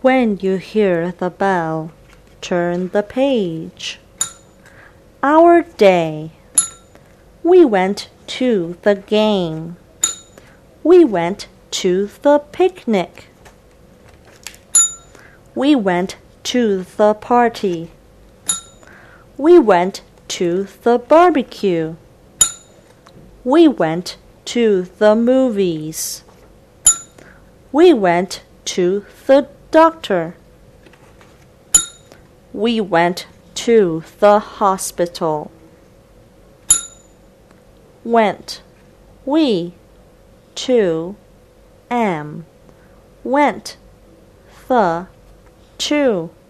When you hear the bell, turn the page. Our day. We went to the game. We went to the picnic. We went to the party. We went to the barbecue. We went to the movies. We went to the doctor. We went to the hospital. Went. We. To. Am. Went. The. To.